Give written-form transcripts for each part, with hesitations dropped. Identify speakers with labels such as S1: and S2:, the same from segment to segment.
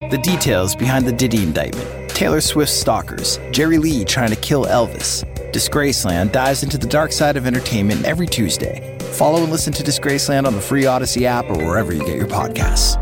S1: The details behind the Diddy indictment, Taylor Swift's stalkers, Jerry Lee trying to kill Elvis. Disgraceland dives into the dark side of entertainment every Tuesday. Follow and listen to Disgraceland on the free Odyssey app or wherever you get your podcasts.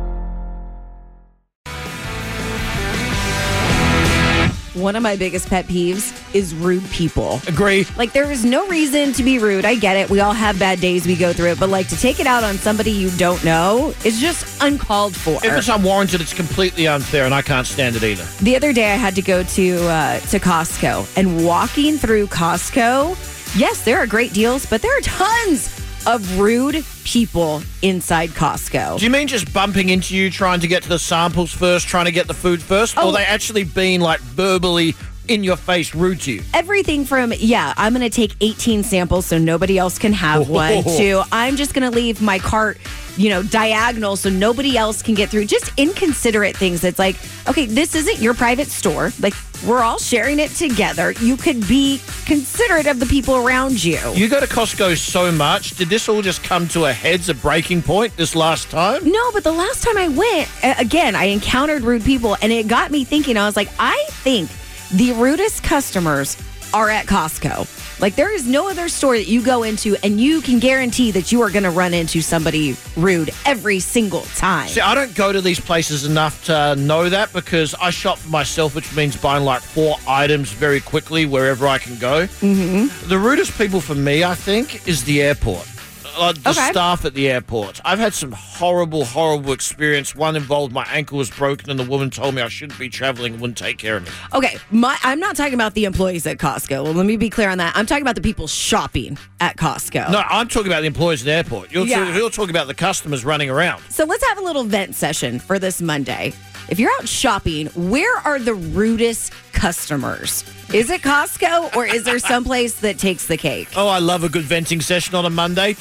S2: One of my biggest pet peeves is rude people.
S3: Agree.
S2: Like, there is no reason to be rude. I get it. We all have bad days. We go through it. But, like, to take it out on somebody you don't know is just uncalled for.
S3: If it's unwarranted, it's completely unfair, and I can't stand it either.
S2: The other day, I had to go to Costco. And walking through Costco, yes, there are great deals, but there are tons of rude people inside Costco.
S3: Do you mean just bumping into you, trying to get to the samples first, trying to get the food first? Or they actually being, like, verbally in your face rude to you?
S2: Everything from, I'm going to take 18 samples so nobody else can have one, to I'm just going to leave my cart, diagonal so nobody else can get through. Just inconsiderate things. It's like, okay, this isn't your private store. Like, we're all sharing it together. You could be considerate of the people around you.
S3: You go to Costco so much. Did this all just come to a head's a breaking point this last time?
S2: No, but the last time I went, again, I encountered rude people, and it got me thinking. I was like, I think the rudest customers are at Costco. Like, there is no other store that you go into and you can guarantee that you are going to run into somebody rude every single time.
S3: See, I don't go to these places enough to know that, because I shop for myself, which means buying like 4 items very quickly wherever I can go. Mm-hmm. The rudest people for me, I think, is the airport. Staff at the airport. I've had some horrible, horrible experience. One involved my ankle was broken and the woman told me I shouldn't be traveling and wouldn't take care of me.
S2: Okay, I'm not talking about the employees at Costco. Well, let me be clear on that. I'm talking about the people shopping at Costco.
S3: No, I'm talking about the employees at the airport. You're talking about the customers running around.
S2: So let's have a little vent session for this Monday. If you're out shopping, where are the rudest customers? Is it Costco, or is there someplace that takes the cake?
S3: Oh, I love a good venting session on a Monday.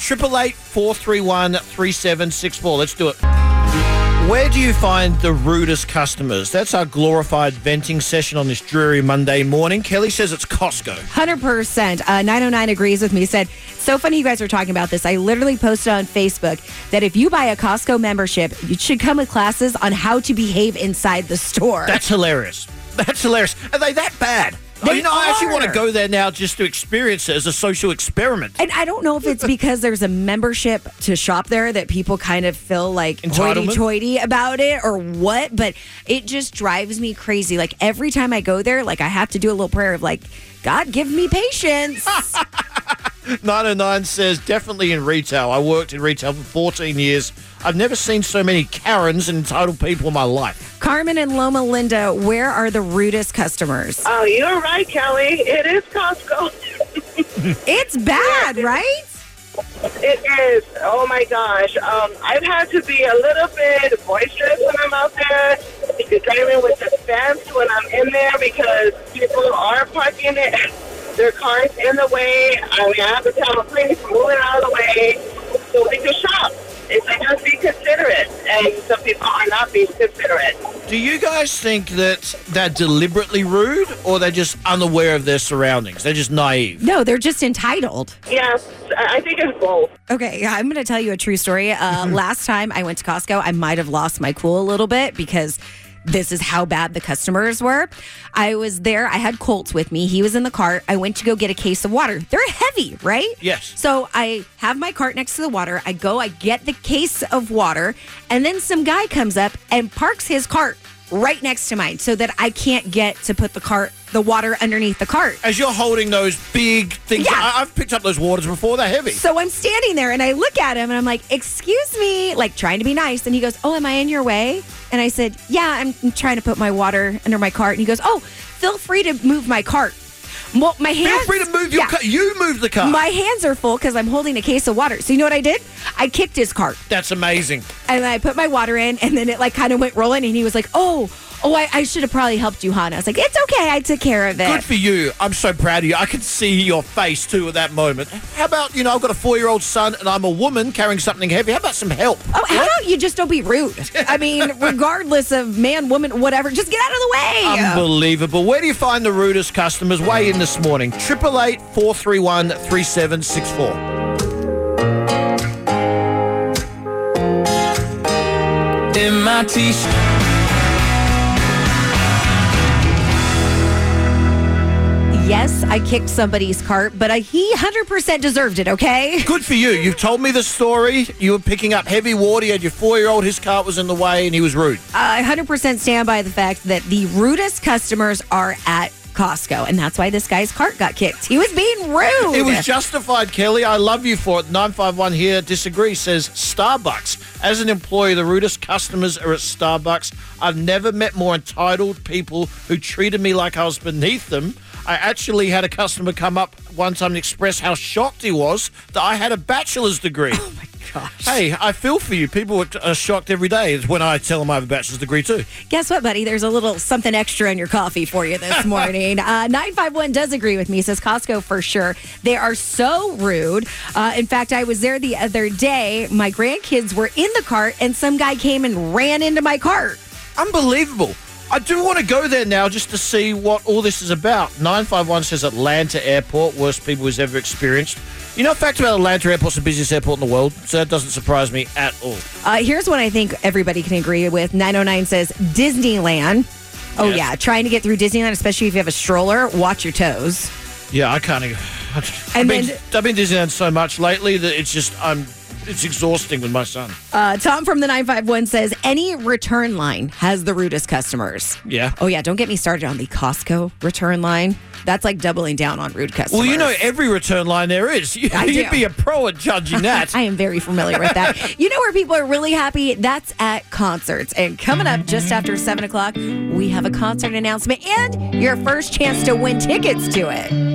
S3: 888-431-3764. Let's do it. Where do you find the rudest customers? That's our glorified venting session on this dreary Monday morning. Kelly says it's Costco.
S2: 100%. 909 agrees with me. Said, so funny you guys are talking about this. I literally posted on Facebook that if you buy a Costco membership, you should come with classes on how to behave inside the store.
S3: That's hilarious. That's hilarious. Are they that bad? I actually want to go there now just to experience it as a social experiment.
S2: And I don't know if it's because there's a membership to shop there that people kind of feel like hoity-toity about it or what, but it just drives me crazy. Like, every time I go there, like, I have to do a little prayer of like, God, give me patience.
S3: 909 says, definitely in retail. I worked in retail for 14 years. I've never seen so many Karens and entitled people in my life.
S2: Carmen and Loma Linda, where are the rudest customers?
S4: Oh, you're right, Kelly. It is Costco.
S2: It's bad, right?
S4: It is. Oh, my gosh. I've had to be a little bit boisterous when I'm out there. Driving with the fence when I'm in there because people are parking their cars in the way. I have to tell them, please move it out of the way so we can shop. It's like, just be considerate, and some people are not being considerate.
S3: Do you guys think that they're deliberately rude, or they're just unaware of their surroundings? They're just naive?
S2: No, they're just entitled.
S4: Yes, I think it's both.
S2: Okay, I'm going to tell you a true story. Last time I went to Costco, I might have lost my cool a little bit because this is how bad the customers were. I was there. I had Colt with me. He was in the cart. I went to go get a case of water. They're heavy, right?
S3: Yes.
S2: So I have my cart next to the water. I get the case of water, and then some guy comes up and parks his cart right next to mine so that I can't get to put the water underneath the cart.
S3: As you're holding those big things,
S2: Yeah.
S3: I've picked up those waters before, they're heavy.
S2: So I'm standing there and I look at him and I'm like, excuse me, like trying to be nice. And he goes, oh, am I in your way? And I said, yeah, I'm trying to put my water under my cart. And he goes, oh, feel free to move my cart. Well, my hands,
S3: feel free to move your cart. You move the cart.
S2: My hands are full because I'm holding a case of water. So you know what I did? I kicked his cart.
S3: That's amazing.
S2: And I put my water in, and then it like kind of went rolling, and he was like, oh, I should have probably helped you, hon. I was like, it's okay. I took care of it.
S3: Good for you. I'm so proud of you. I can see your face, too, at that moment. How about, I've got a 4-year-old son, and I'm a woman carrying something heavy. How about some help?
S2: Oh, how about you just don't be rude? I mean, regardless of man, woman, whatever, just get out of the way.
S3: Unbelievable. Where do you find the rudest customers? Weigh in this morning. 888-431-3764.
S5: In my t-shirt.
S2: I kicked somebody's cart, but he 100% deserved it, okay?
S3: Good for you. You've told me the story. You were picking up heavy water. You had your 4-year-old. His cart was in the way and he was rude.
S2: I 100% stand by the fact that the rudest customers are at Costco, and that's why this guy's cart got kicked. He was being rude.
S3: It was justified, Kelly. I love you for it. 951 here disagrees, says Starbucks. As an employee, the rudest customers are at Starbucks. I've never met more entitled people who treated me like I was beneath them. I actually had a customer come up one time and express how shocked he was that I had a bachelor's degree.
S2: Oh, my gosh.
S3: Hey, I feel for you. People are shocked every day when I tell them I have a bachelor's degree too.
S2: Guess what, buddy? There's a little something extra in your coffee for you this morning. 951 does agree with me, says Costco for sure. They are so rude. In fact, I was there the other day. My grandkids were in the cart, and some guy came and ran into my cart.
S3: Unbelievable. I do want to go there now just to see what all this is about. 951 says Atlanta Airport, worst people he's ever experienced. You know, fact about Atlanta Airport's the busiest airport in the world, so that doesn't surprise me at all.
S2: Here's one I think everybody can agree with. 909 says Disneyland. Oh,
S3: Yes.
S2: yeah. Trying to get through Disneyland, especially if you have a stroller, watch your toes.
S3: Yeah, I can't even. I've been Disneyland so much lately that it's just, it's exhausting with my son.
S2: Tom from the 951 says any return line has the rudest customers.
S3: Yeah.
S2: Oh, yeah. Don't get me started on the Costco return line. That's like doubling down on rude customers.
S3: Well, you know every return line there is. You'd be a pro at judging that.
S2: I am very familiar with that. You know where people are really happy? That's at concerts. And coming up just after 7 o'clock, we have a concert announcement and your first chance to win tickets to it.